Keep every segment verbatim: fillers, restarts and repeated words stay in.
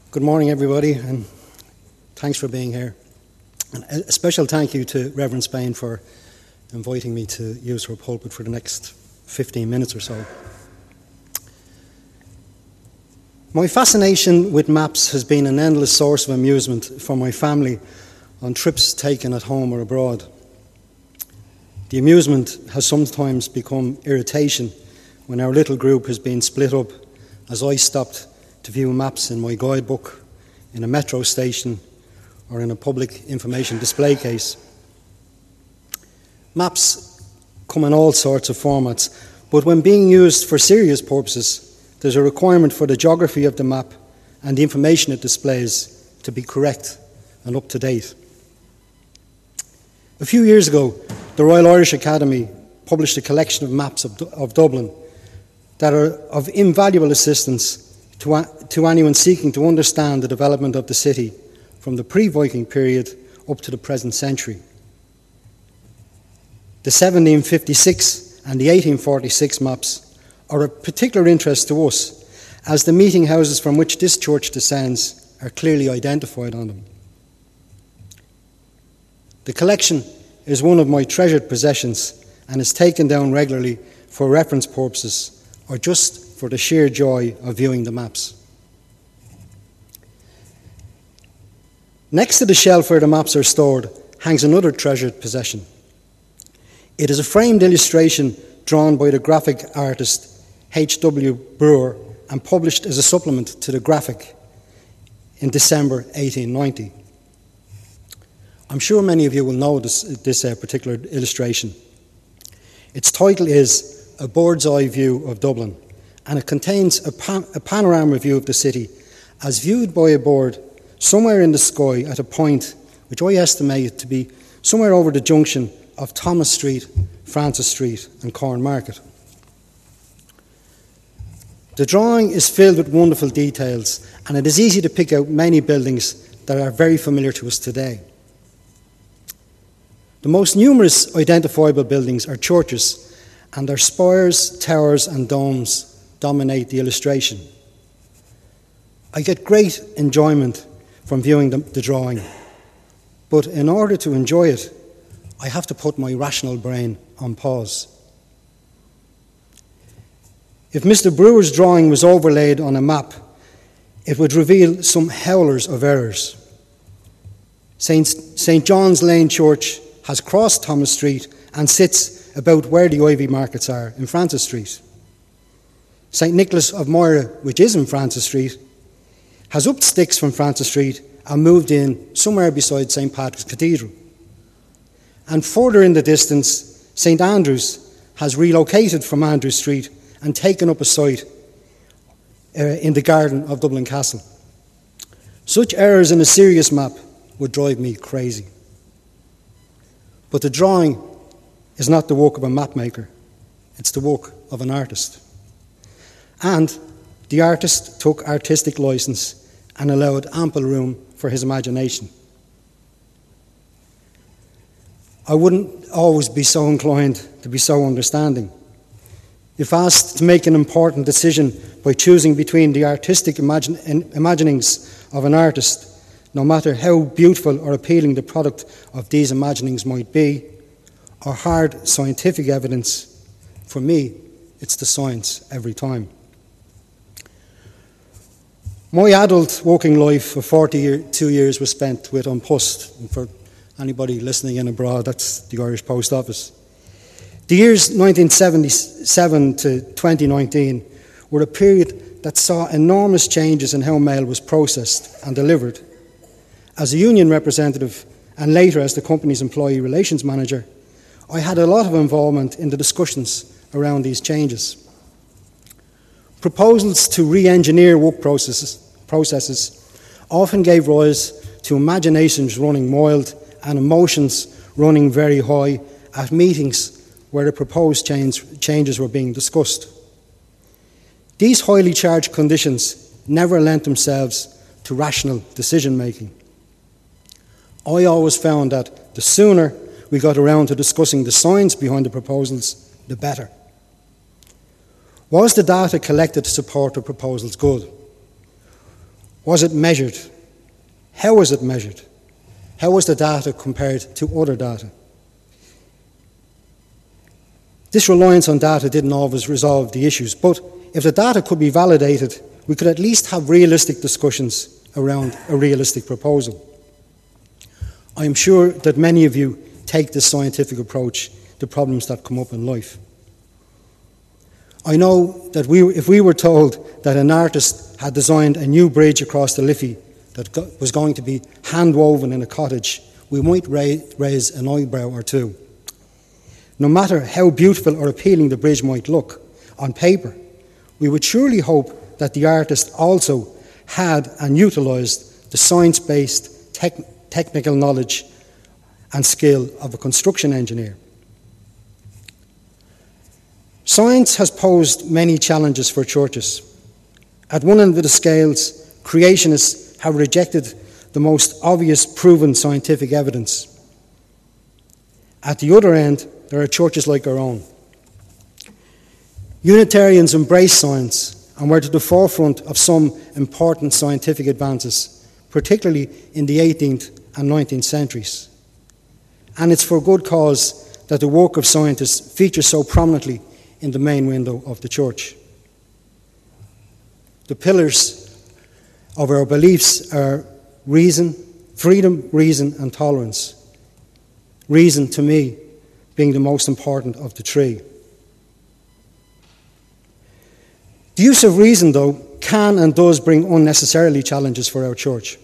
Good morning, everybody, and thanks for being here. And a special thank you to Reverend Spain for inviting me to use her pulpit for the next fifteen minutes or so. My fascination with maps has been an endless source of amusement for my family on trips taken at home or abroad. The amusement has sometimes become irritation when our little group has been split up as I stopped to view maps in my guidebook, in a metro station, or in a public information display case. Maps come in all sorts of formats, but when being used for serious purposes, there's a requirement for the geography of the map and the information it displays to be correct and up to date. A few years ago, the Royal Irish Academy published a collection of maps of, of Dublin that are of invaluable assistance to, to anyone seeking to understand the development of the city from the pre-Viking period up to the present century. The seventeen fifty-six and the eighteen forty-six maps are of particular interest to us, as the meeting houses from which this church descends are clearly identified on them. The collection is one of my treasured possessions and is taken down regularly for reference purposes or just for the sheer joy of viewing the maps. Next to the shelf where the maps are stored hangs another treasured possession. It is a framed illustration drawn by the graphic artist H W Brewer and published as a supplement to the graphic in December eighteen ninety. I'm sure many of you will know this, this uh, particular illustration. Its title is A Bird's Eye View of Dublin, and it contains a, pan- a panorama view of the city as viewed by a bird somewhere in the sky at a point which I estimate to be somewhere over the junction of Thomas Street, Francis Street and Corn Market. The drawing is filled with wonderful details, and it is easy to pick out many buildings that are very familiar to us today. The most numerous identifiable buildings are churches, and their spires, towers and domes dominate the illustration. I get great enjoyment from viewing the, the drawing, but in order to enjoy it, I have to put my rational brain on pause. If Mister Brewer's drawing was overlaid on a map, it would reveal some howlers of errors. Saint John's Lane Church has crossed Thomas Street and sits about where the Ivy Markets are in Francis Street. Saint Nicholas of Moira, which is in Francis Street, has upped sticks from Francis Street and moved in somewhere beside Saint Patrick's Cathedral. And further in the distance, Saint Andrew's has relocated from Andrew Street and taken up a site uh, in the garden of Dublin Castle. Such errors in a serious map would drive me crazy. But the drawing is not the work of a mapmaker, it's the work of an artist. And the artist took artistic license and allowed ample room for his imagination. I wouldn't always be so inclined to be so understanding. If asked to make an important decision by choosing between the artistic imagine, imaginings of an artist, no matter how beautiful or appealing the product of these imaginings might be, or hard scientific evidence, for me, it's the science every time. My adult working life of forty-two years was spent with An Post. And for anybody listening in abroad, that's the Irish Post Office. The years nineteen seventy-seven to twenty nineteen were a period that saw enormous changes in how mail was processed and delivered. As a union representative and later as the company's employee relations manager, I had a lot of involvement in the discussions around these changes. Proposals to re-engineer work processes, processes often gave rise to imaginations running wild and emotions running very high at meetings where the proposed change, changes were being discussed. These highly charged conditions never lent themselves to rational decision-making. I always found that the sooner we got around to discussing the science behind the proposals, the better. Was the data collected to support the proposals good? Was it measured? How was it measured? How was the data compared to other data? This reliance on data didn't always resolve the issues, but if the data could be validated, we could at least have realistic discussions around a realistic proposal. I am sure that many of you take this scientific approach to problems that come up in life. I know that we, if we were told that an artist had designed a new bridge across the Liffey that was going to be hand-woven in a cottage, we might raise an eyebrow or two. No matter how beautiful or appealing the bridge might look on paper, we would surely hope that the artist also had and utilised the science-based tech, technical knowledge and skill of a construction engineer. Science has posed many challenges for churches. At one end of the scales, creationists have rejected the most obvious proven scientific evidence. At the other end, there are churches like our own. Unitarians embrace science and were to the forefront of some important scientific advances, particularly in the eighteenth and nineteenth centuries. And it's for good cause that the work of scientists features so prominently in the main window of the church. The pillars of our beliefs are reason, freedom, reason, and tolerance. Reason, to me, being the most important of the three. The use of reason, though, can and does bring unnecessarily challenges for our church.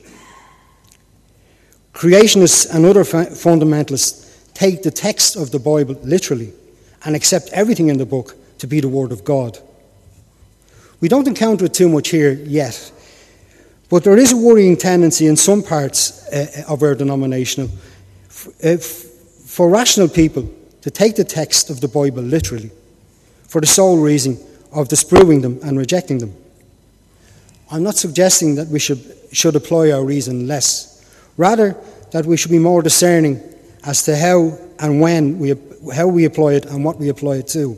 Creationists and other fundamentalists take the text of the Bible literally and accept everything in the book to be the Word of God. We don't encounter it too much here yet, but there is a worrying tendency in some parts uh, of our denomination uh, for rational people to take the text of the Bible literally for the sole reason of disproving them and rejecting them. I'm not suggesting that we should, should apply our reason less, rather that we should be more discerning as to how and when we how we apply it and what we apply it to.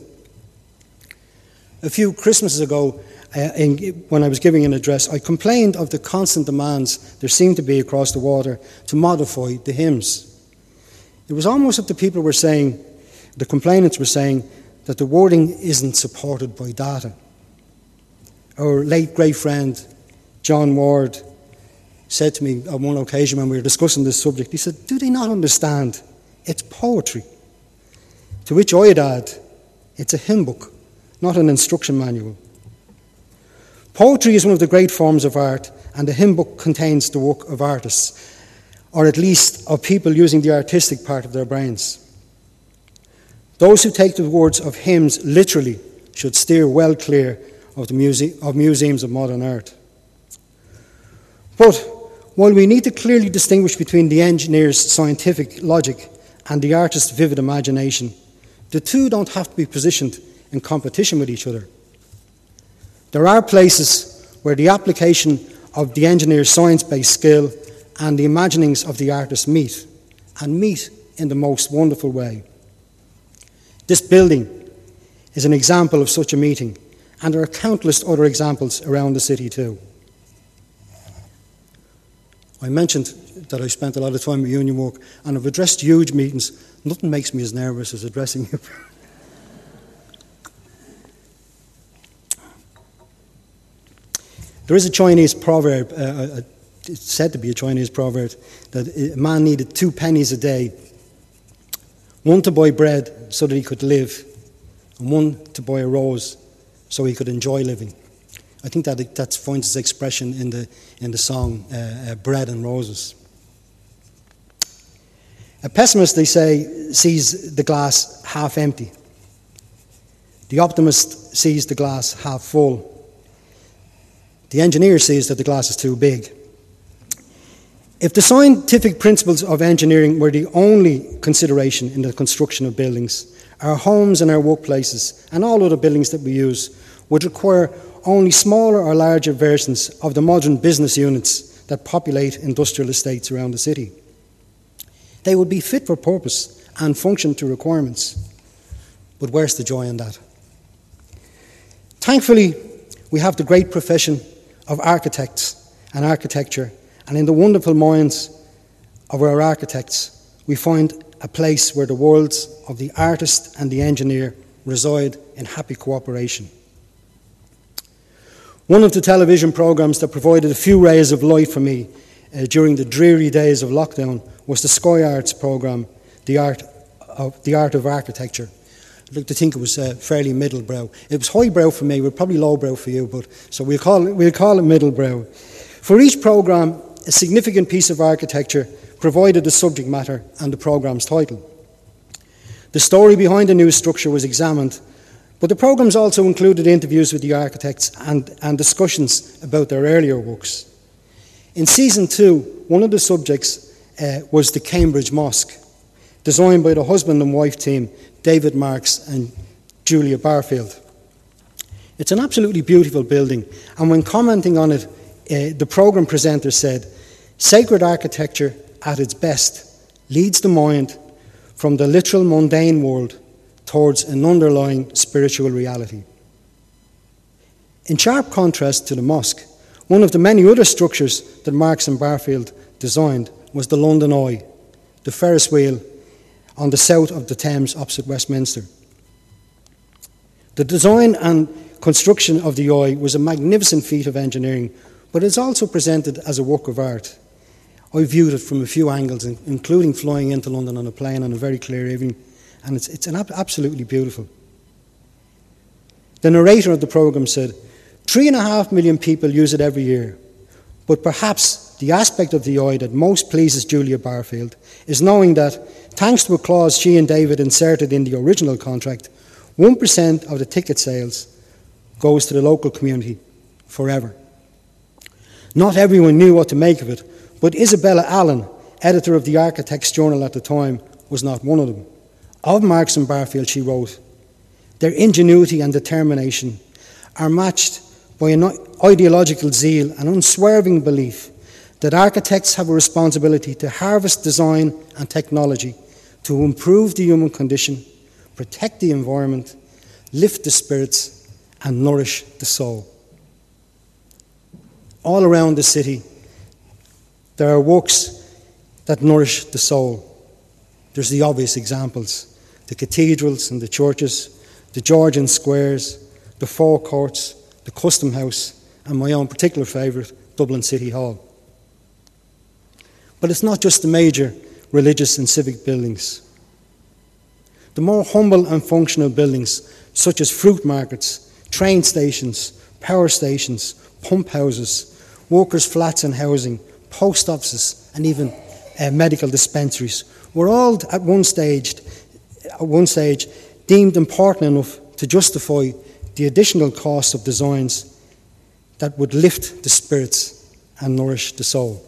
A few Christmases ago, uh, in, when I was giving an address, I complained of the constant demands there seemed to be across the water to modify the hymns. It was almost as if the people were saying, the complainants were saying, that the wording isn't supported by data. Our late great friend, John Ward, said to me on one occasion when we were discussing this subject, he said, do they not understand? It's poetry. To which I'd add, it's a hymn book, not an instruction manual. Poetry is one of the great forms of art, and the hymn book contains the work of artists, or at least of people using the artistic part of their brains. Those who take the words of hymns literally should steer well clear of the muse- of museums of modern art. But while we need to clearly distinguish between the engineer's scientific logic and the artist's vivid imagination, the two don't have to be positioned in competition with each other. There are places where the application of the engineer's science-based skill and the imaginings of the artist meet, and meet in the most wonderful way. This building is an example of such a meeting, and there are countless other examples around the city too. I mentioned that I spent a lot of time at union work, and I've addressed huge meetings. Nothing makes me as nervous as addressing you. There is a Chinese proverb, uh, it's said to be a Chinese proverb, that a man needed two pennies a day, one to buy bread so that he could live, and one to buy a rose so he could enjoy living. I think that that finds its expression in the in the song uh, uh, Bread and Roses. A pessimist, they say, sees the glass half empty. The optimist sees the glass half full. The engineer sees that the glass is too big. If the scientific principles of engineering were the only consideration in the construction of buildings, our homes and our workplaces and all other buildings that we use would require only smaller or larger versions of the modern business units that populate industrial estates around the city. They would be fit for purpose and function to requirements. But where's the joy in that? Thankfully, we have the great profession of architects and architecture, and in the wonderful minds of our architects, we find a place where the worlds of the artist and the engineer reside in happy cooperation. One of the television programmes that provided a few rays of light for me uh, during the dreary days of lockdown was the Sky Arts programme, The Art of, the Art of Architecture. I'd like to think it was uh, fairly middlebrow. It was highbrow for me, but probably lowbrow for you, but so we'll call it, we'll call it middlebrow. For each programme, a significant piece of architecture provided the subject matter and the programme's title. The story behind the new structure was examined, but the programmes also included interviews with the architects and, and discussions about their earlier works. In season two, one of the subjects uh, was the Cambridge Mosque, designed by the husband and wife team, David Marks and Julia Barfield. It's an absolutely beautiful building, and when commenting on it, uh, the programme presenter said, "Sacred architecture at its best leads the mind from the literal mundane world towards an underlying spiritual reality." In sharp contrast to the mosque, one of the many other structures that Marks and Barfield designed was the London Eye, the Ferris wheel on the south of the Thames opposite Westminster. The design and construction of the Eye was a magnificent feat of engineering, but it's also presented as a work of art. I viewed it from a few angles, including flying into London on a plane on a very clear evening, and it's, it's an ab- absolutely beautiful. The narrator of the programme said, Three and a half million people use it every year, but perhaps the aspect of the Eye that most pleases Julia Barfield is knowing that, thanks to a clause she and David inserted in the original contract, one percent of the ticket sales goes to the local community forever. Not everyone knew what to make of it, but Isabella Allen, editor of the Architects Journal at the time, was not one of them. Of Marks and Barfield, she wrote, "Their ingenuity and determination are matched by an ideological zeal and unswerving belief that architects have a responsibility to harvest design and technology to improve the human condition, protect the environment, lift the spirits, and nourish the soul." All around the city, there are works that nourish the soul. There's the obvious examples, the cathedrals and the churches, the Georgian squares, the forecourts, the Custom House, and my own particular favourite, Dublin City Hall. But it's not just the major religious and civic buildings. The more humble and functional buildings, such as fruit markets, train stations, power stations, pump houses, workers' flats and housing, post offices, and even uh, medical dispensaries, were all at one stage, at one stage deemed important enough to justify the additional cost of designs that would lift the spirits and nourish the soul.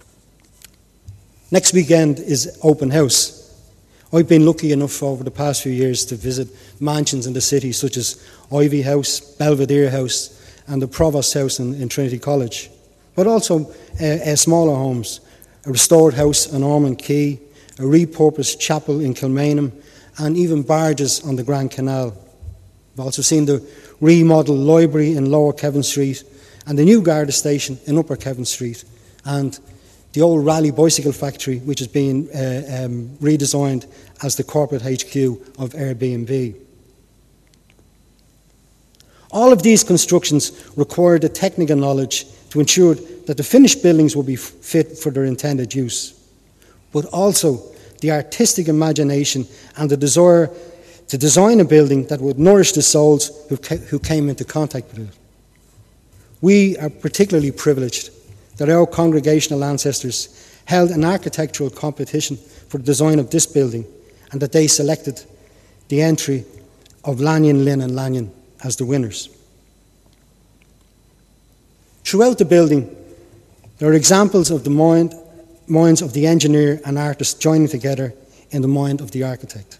Next weekend is open house. I've been lucky enough over the past few years to visit mansions in the city such as Ivy House, Belvedere House, and the Provost House in, in Trinity College, but also uh, uh, smaller homes, a restored house on Ormond Quay, a repurposed chapel in Kilmainham, and even barges on the Grand Canal. I've also seen the remodelled library in Lower Kevin Street and the new Garda station in Upper Kevin Street, and the old Raleigh Bicycle Factory, which is being uh, um, redesigned as the corporate H Q of Airbnb. All of these constructions require the technical knowledge to ensure that the finished buildings will be fit for their intended use, but also the artistic imagination and the desire to design a building that would nourish the souls who, ca- who came into contact with it. We are particularly privileged that our congregational ancestors held an architectural competition for the design of this building, and that they selected the entry of Lanyon, Lynn and Lanyon as the winners. Throughout the building, there are examples of the mind, minds of the engineer and artist joining together in the mind of the architect.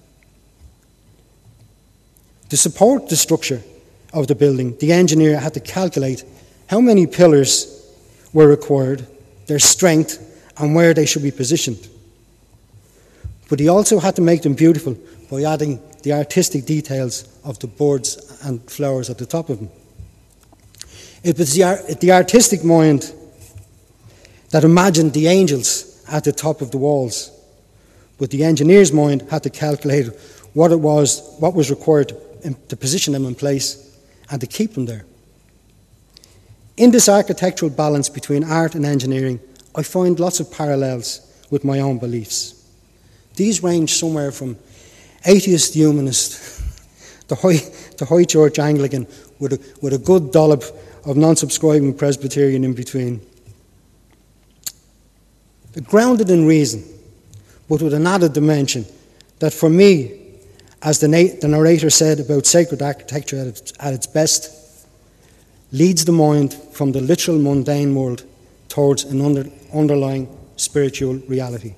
To support the structure of the building, the engineer had to calculate how many pillars were required, their strength, and where they should be positioned. But he also had to make them beautiful by adding the artistic details of the birds and flowers at the top of them. It was the, art, the artistic mind that imagined the angels at the top of the walls. But the engineer's mind had to calculate what it was, what was required to, to position them in place and to keep them there. In this architectural balance between art and engineering, I find lots of parallels with my own beliefs. These range somewhere from atheist humanist to high, to high church Anglican with a, with a good dollop of non-subscribing Presbyterian in between. They're grounded in reason, but with an added dimension that for me, as the, na- the narrator said about sacred architecture at its, at its best, leads the mind from the literal mundane world towards an under, underlying spiritual reality.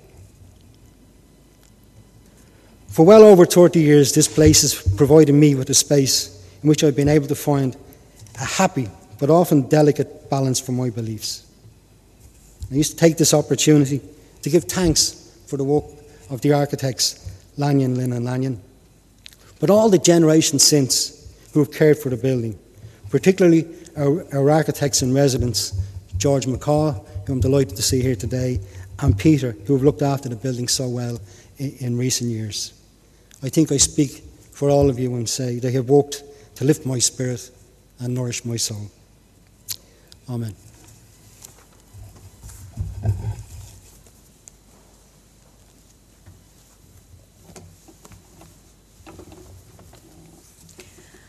For well over thirty years, this place has provided me with a space in which I've been able to find a happy but often delicate balance for my beliefs. I used to take this opportunity to give thanks for the work of the architects Lanyon, Lynn and Lanyon, but all the generations since who have cared for the building, particularly our, our architects in residence, George McCaw, who I'm delighted to see here today, and Peter, who have looked after the building so well in, in recent years. I think I speak for all of you and say they have worked to lift my spirit and nourish my soul. Amen.